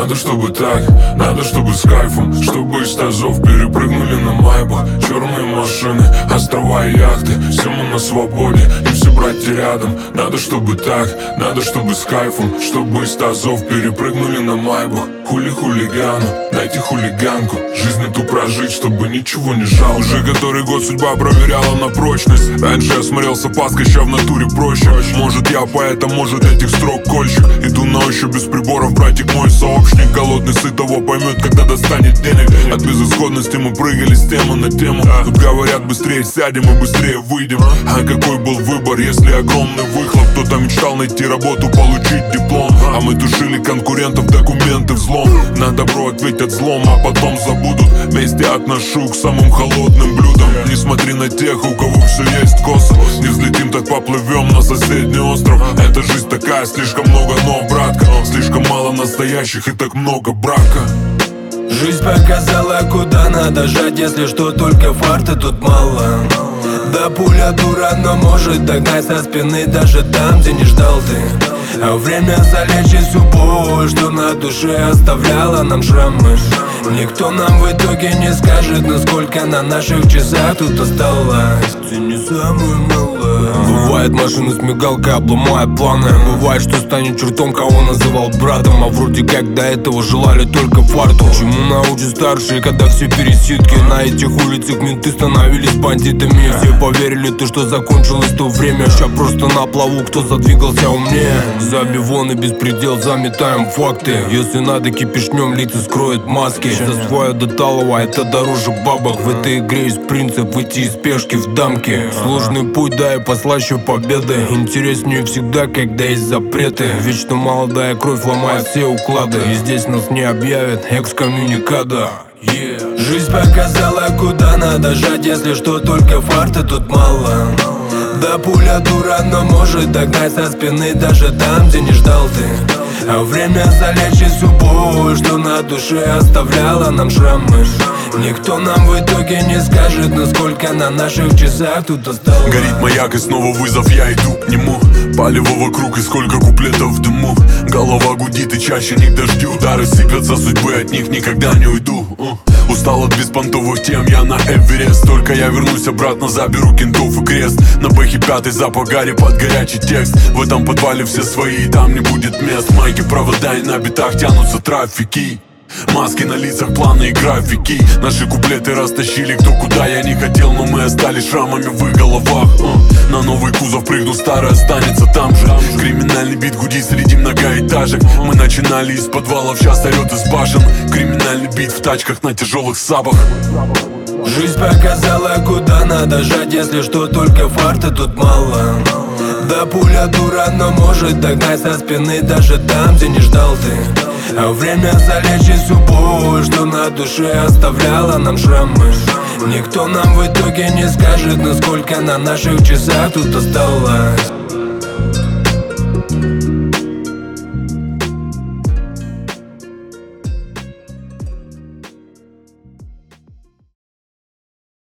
Надо, чтобы так, надо, чтобы с кайфом, чтобы из тазов перепрыгнули на Майбах. Черные машины, острова и яхты, все мы на свободе, и все братья рядом. Надо, чтобы так, надо, чтобы с кайфом, чтобы из тазов перепрыгнули на Майбах. Хулигану, найти хулиганку, жизнь эту прожить, чтобы ничего не жалко. Уже который год судьба проверяла на прочность. Раньше я смотрел с опаской, ща в натуре проще. Может я поэт, а может этих строк кольщик. Иду на ощупь без приборов, братик мой сообщник. Голодный сытого поймет, когда достанет денег. От безысходности мы прыгали с темы на тему. Тут говорят, быстрее сядем и быстрее выйдем. А какой был выбор, если огромный выхлоп? Кто-то мечтал найти работу, получить диплом, а мы тушили конкурентов, документы взлом. На добро ответят злом, а потом забудут. Месть я отношу к самым холодным блюдам. Не смотри на тех, у кого все есть косо. Не взлетим, так поплывем на соседний остров. Эта жизнь такая, слишком много ног, братка. Слишком мало настоящих и так много брака. Жизнь показала, куда надо жать, если что, только фарта тут мало. Да пуля дура, но может догнать со спины даже там, где не ждал ты. А время залечит всю боль, что на душе оставляла нам шрамы. Никто нам в итоге не скажет, насколько на наших часах тут осталось. Ты не самый малый. Бывает, машина с мигалкой обломает планы. Бывает, что станет чертом, кого называл братом. А вроде как до этого желали только фарту. Чему научат старшие, когда все пересидки? На этих улицах менты становились бандитами. Все поверили, то, что закончилось то время. Ща просто на плаву, кто задвигался умнее. За бивон и беспредел заметаем факты. Если надо, кипишнем лица скроет маски. За свое до талого, это дороже бабок. В этой игре есть принцип выйти из спешки в дамке. Сложный путь, да и послаще победы. Интереснее всегда, когда есть запреты. Вечно молодая кровь ломает все уклады. И здесь нас не объявят экскоммуникада. Жизнь показала, куда надо жать, если что, только фарта тут мало. Да пуля дура, но может догнать со спины даже там, где не ждал ты. А время залечит всю боль, что на душе оставляла нам шрамы. Никто нам в итоге не скажет, насколько на наших часах тут осталось. Горит маяк и снова вызов, я иду к нему. Палево вокруг и сколько куплетов в дыму. Голова гудит и чаще не к дождю. Удары сыпятся судьбы, от них никогда не уйду. Устал от беспонтовых тем, я на Эверест. Только я вернусь обратно, заберу кентов и крест. На бэхе 5 запах гари под горячий текст. В этом подвале все свои, там не будет мест. Майки, провода и на битах тянутся трафики. Маски на лицах, планы и графики. Наши куплеты растащили кто куда. Я не хотел, но мы остались шрамами в их головах. На новый кузов прыгну, старый останется там же. Криминальный бит гудит среди многоэтажек. Мы начинали из подвалов, сейчас орет из башен. Криминальный бит в тачках на тяжелых сабах. Жизнь показала, куда надо жать, если что, только фарта тут мало. Да пуля дура, но может догнать со спины даже там, где не ждал ты. А время залечит всю боль, что на душе оставляла нам шрамы. Никто нам в итоге не скажет, насколько на наших часах тут осталось.